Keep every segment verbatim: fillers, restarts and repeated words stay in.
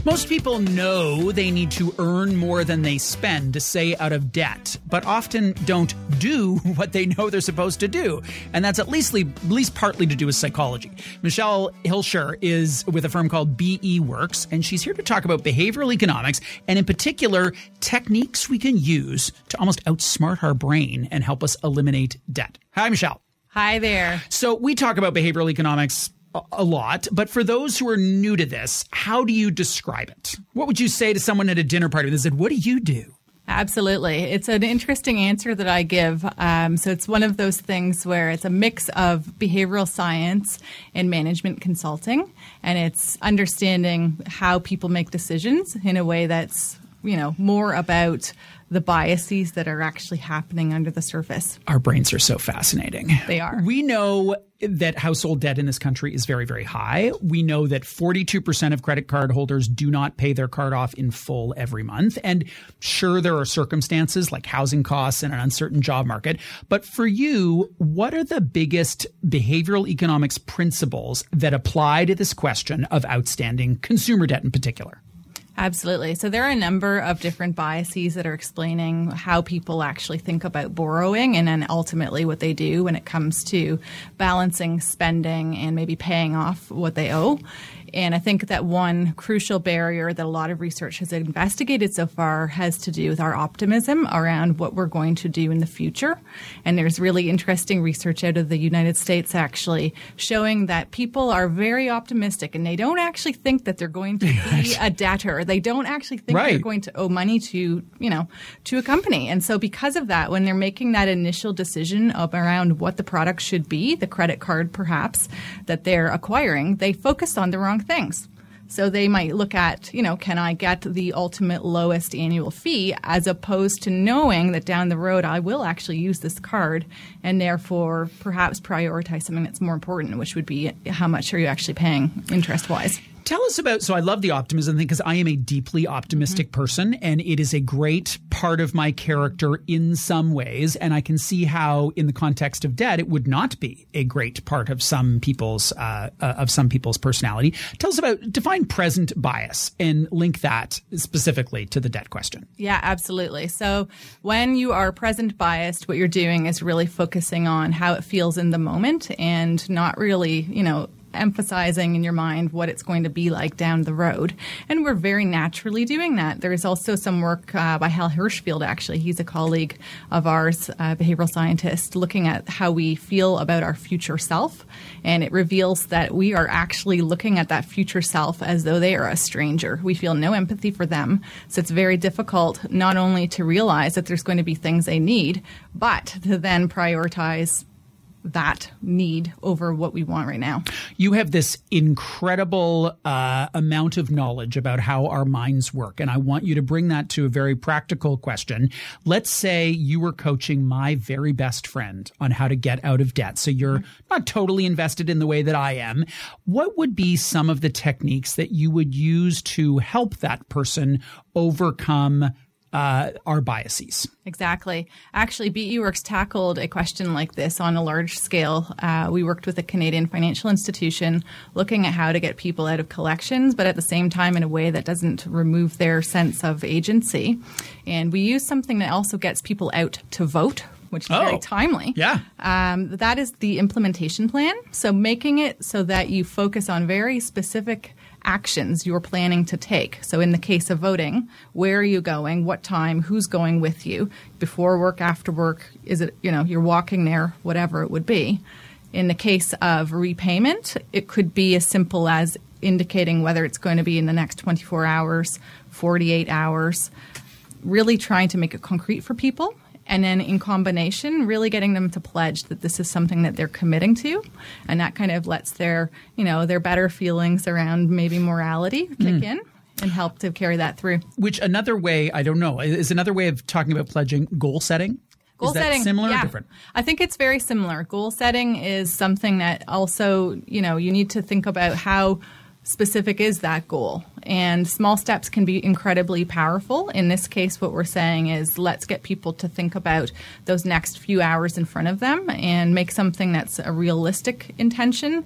Most people know they need to earn more than they spend to stay out of debt, but often don't do what they know they're supposed to do. And that's at least, at least partly to do with psychology. Michelle Hilscher is with a firm called B E Works, and she's here to talk about behavioral economics and in particular, techniques we can use to almost outsmart our brain and help us eliminate debt. Hi, Michelle. Hi there. So we talk about behavioral economics a lot, but for those who are new to this, how do you describe it? What would you say to someone at a dinner party that said, what do you do? Absolutely. It's an interesting answer that I give. Um, so it's one of those things where it's a mix of behavioral science and management consulting, and it's understanding how people make decisions in a way that's, you know, more about the biases that are actually happening under the surface. Our brains are so fascinating. They are. We know that household debt in this country is very, very high. We know that forty-two percent of credit card holders do not pay their card off in full every month. And sure, there are circumstances like housing costs and an uncertain job market. But for you, what are the biggest behavioral economics principles that apply to this question of outstanding consumer debt in particular? Absolutely. So there are a number of different biases that are explaining how people actually think about borrowing and then ultimately what they do when it comes to balancing spending and maybe paying off what they owe. And I think that one crucial barrier that a lot of research has investigated so far has to do with our optimism around what we're going to do in the future. And there's really interesting research out of the United States actually showing that people are very optimistic and they don't actually think that they're going to be a debtor. They don't actually think right. they're going to owe money to, you know, to a company. And so because of that, when they're making that initial decision of around what the product should be, the credit card perhaps that they're acquiring, they focus on the wrong things. So they might look at, you know, can I get the ultimate lowest annual fee as opposed to knowing that down the road I will actually use this card and therefore perhaps prioritize something that's more important, which would be how much are you actually paying interest-wise. Tell us about, so I love the optimism thing because I am a deeply optimistic mm-hmm. person and it is a great part of my character in some ways. And I can see how in the context of debt, it would not be a great part of some people's, uh, uh, of some people's personality. Tell us about, define present bias and link that specifically to the debt question. Yeah, absolutely. So when you are present biased, what you're doing is really focusing on how it feels in the moment and not really, you know, emphasizing in your mind what it's going to be like down the road. And we're very naturally doing that. There is also some work uh, by Hal Hirschfield, actually. He's a colleague of ours, uh, behavioral scientist, looking at how we feel about our future self. And it reveals that we are actually looking at that future self as though they are a stranger. We feel no empathy for them. So it's very difficult not only to realize that there's going to be things they need, but to then prioritize that need over what we want right now. You have this incredible uh, amount of knowledge about how our minds work, and I want you to bring that to a very practical question. Let's say you were coaching my very best friend on how to get out of debt. So you're mm-hmm. not totally invested in the way that I am. What would be some of the techniques that you would use to help that person overcome Uh, our biases? Exactly. Actually, B E Works tackled a question like this on a large scale. Uh, we worked with a Canadian financial institution looking at how to get people out of collections, but at the same time in a way that doesn't remove their sense of agency. And we use something that also gets people out to vote, which is oh, very timely. Yeah. Um, that is the implementation plan. So making it so that you focus on very specific actions you're planning to take. So in the case of voting, where are you going? What time? Who's going with you? Before work, after work? Is it, you know, you're walking there, whatever it would be. In the case of repayment, it could be as simple as indicating whether it's going to be in the next twenty-four hours, forty-eight hours, really trying to make it concrete for people. And then in combination, really getting them to pledge that this is something that they're committing to. And that kind of lets their, you know, their better feelings around maybe morality kick mm. in and help to carry that through. Which another way, I don't know, is another way of talking about pledging goal setting? Goal is that setting, similar yeah. or different? I think it's very similar. Goal setting is something that also, you know, you need to think about how specific is that goal? And small steps can be incredibly powerful. In this case, what we're saying is let's get people to think about those next few hours in front of them and make something that's a realistic intention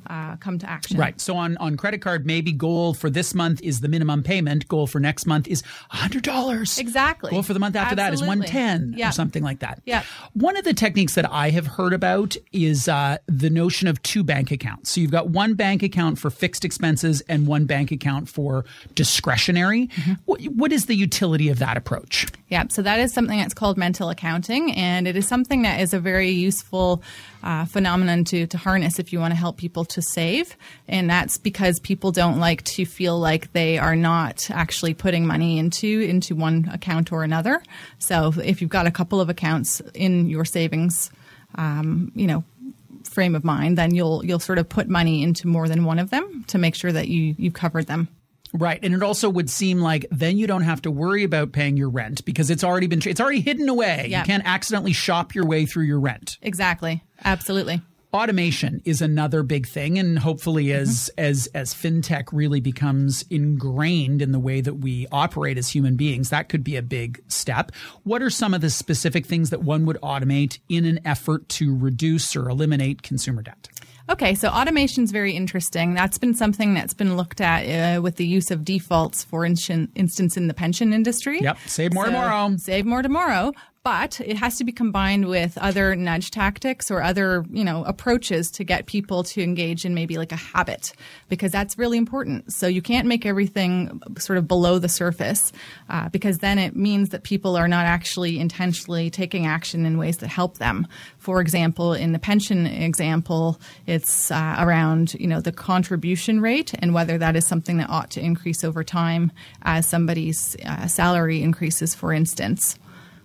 uh, come to action. Right. So on, on credit card, maybe goal for this month is the minimum payment. Goal for next month is one hundred dollars. Exactly. Goal for the month after Absolutely. that is one hundred ten dollars yeah. or something like that. Yeah. One of the techniques that I have heard about is uh, the notion of two bank accounts. So you've got one bank account for fixed expenses and one bank account for discretionary. Mm-hmm. What, what is the utility of that approach? Yeah, so that is something that's called mental accounting, and it is something that is a very useful uh, phenomenon to, to harness if you want to help people to save. And that's because people don't like to feel like they are not actually putting money into, into one account or another. So if you've got a couple of accounts in your savings, um, you know, frame of mind, then you'll you'll sort of put money into more than one of them to make sure that you you've covered them. Right. And it also would seem like then you don't have to worry about paying your rent because it's already been, it's already hidden away. Yep. You can't accidentally shop your way through your rent. Exactly. Absolutely. Automation is another big thing. And hopefully as, mm-hmm. as, as fintech really becomes ingrained in the way that we operate as human beings, that could be a big step. What are some of the specific things that one would automate in an effort to reduce or eliminate consumer debt? Okay, so automation is very interesting. That's been something that's been looked at uh, with the use of defaults, for in- instance, in the pension industry. Yep, save more so, tomorrow. Save more tomorrow. But it has to be combined with other nudge tactics or other, you know, approaches to get people to engage in maybe like a habit, because that's really important. So you can't make everything sort of below the surface uh, because then it means that people are not actually intentionally taking action in ways that help them. For example, in the pension example, it's uh, around, you know, the contribution rate and whether that is something that ought to increase over time as somebody's uh, salary increases, for instance.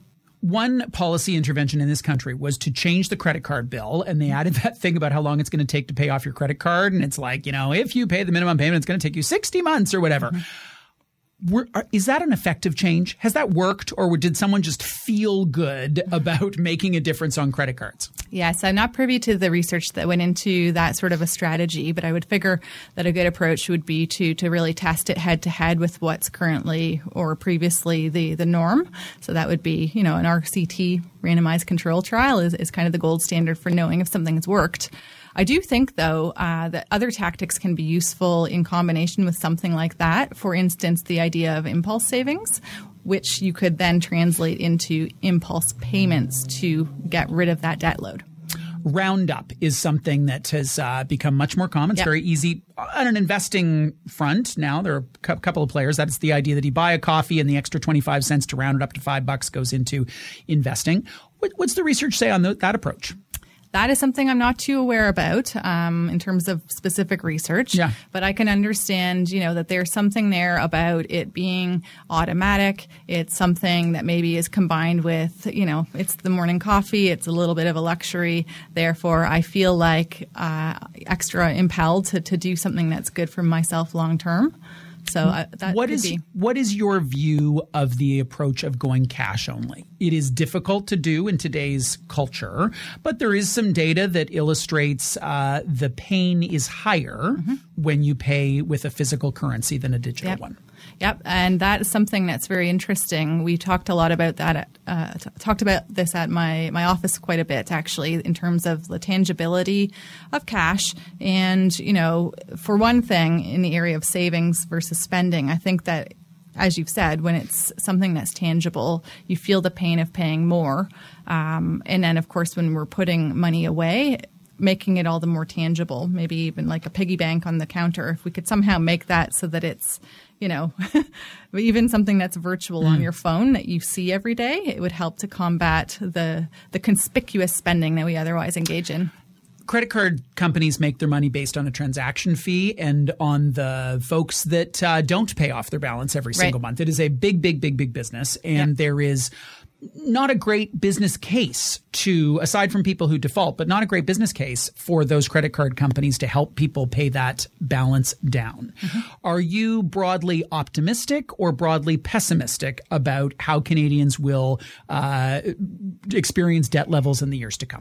One policy intervention in this country was to change the credit card bill, and they added that thing about how long it's going to take to pay off your credit card. And it's like, you know, if you pay the minimum payment, it's going to take you sixty months or whatever. Mm-hmm. Were, are, is that an effective change? Has that worked, or did someone just feel good about making a difference on credit cards? Yes, I'm not privy to the research that went into that sort of a strategy, but I would figure that a good approach would be to to really test it head to head with what's currently or previously the, the norm. So that would be, you know, an R C T, randomized control trial, is, is kind of the gold standard for knowing if something has worked. I do think, though, uh, that other tactics can be useful in combination with something like that. For instance, the idea of impulse savings, which you could then translate into impulse payments to get rid of that debt load. Roundup is something that has uh, become much more common. It's yep. very easy on an investing front. Now there are a couple of players. That's the idea that you buy a coffee and the extra twenty-five cents to round it up to five bucks goes into investing. What, what's the research say on the, that approach? That is something I'm not too aware about um, in terms of specific research. Yeah. But I can understand, you know, that there's something there about it being automatic. It's something that maybe is combined with, you know, it's the morning coffee. It's a little bit of a luxury. Therefore, I feel like uh, extra impelled to, to do something that's good for myself long term. So uh, that what could is be. What is your view of the approach of going cash only? It is difficult to do in today's culture, but there is some data that illustrates uh, the pain is higher mm-hmm. when you pay with a physical currency than a digital yep. one. Yep, and that is something that's very interesting. We talked a lot about that. At, uh, t- talked about this at my, my office quite a bit, actually, in terms of the tangibility of cash. And, you know, for one thing, in the area of savings versus spending, I think that, as you've said, when it's something that's tangible, you feel the pain of paying more. Um, and then, of course, when we're putting money away, making it all the more tangible, maybe even like a piggy bank on the counter. If we could somehow make that so that it's, you know, even something that's virtual mm. on your phone that you see every day, it would help to combat the the conspicuous spending that we otherwise engage in. Credit card companies make their money based on a transaction fee and on the folks that uh, don't pay off their balance every single right. month. It is a big, big, big, big business. And yep. there is not a great business case to, aside from people who default, but not a great business case for those credit card companies to help people pay that balance down. Mm-hmm. Are you broadly optimistic or broadly pessimistic about how Canadians will uh, experience debt levels in the years to come?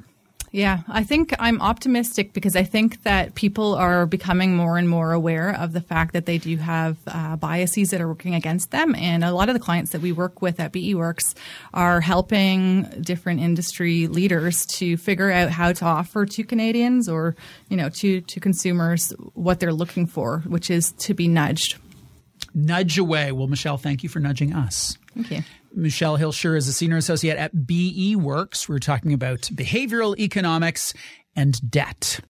Yeah, I think I'm optimistic because I think that people are becoming more and more aware of the fact that they do have uh, biases that are working against them. And a lot of the clients that we work with at B E Works are helping different industry leaders to figure out how to offer to Canadians or, you know, to, to consumers what they're looking for, which is to be nudged. Nudge away. Well, Michelle, thank you for nudging us. Thank you. Michelle Hilscher is a senior associate at B E Works. We're talking about behavioral economics and debt.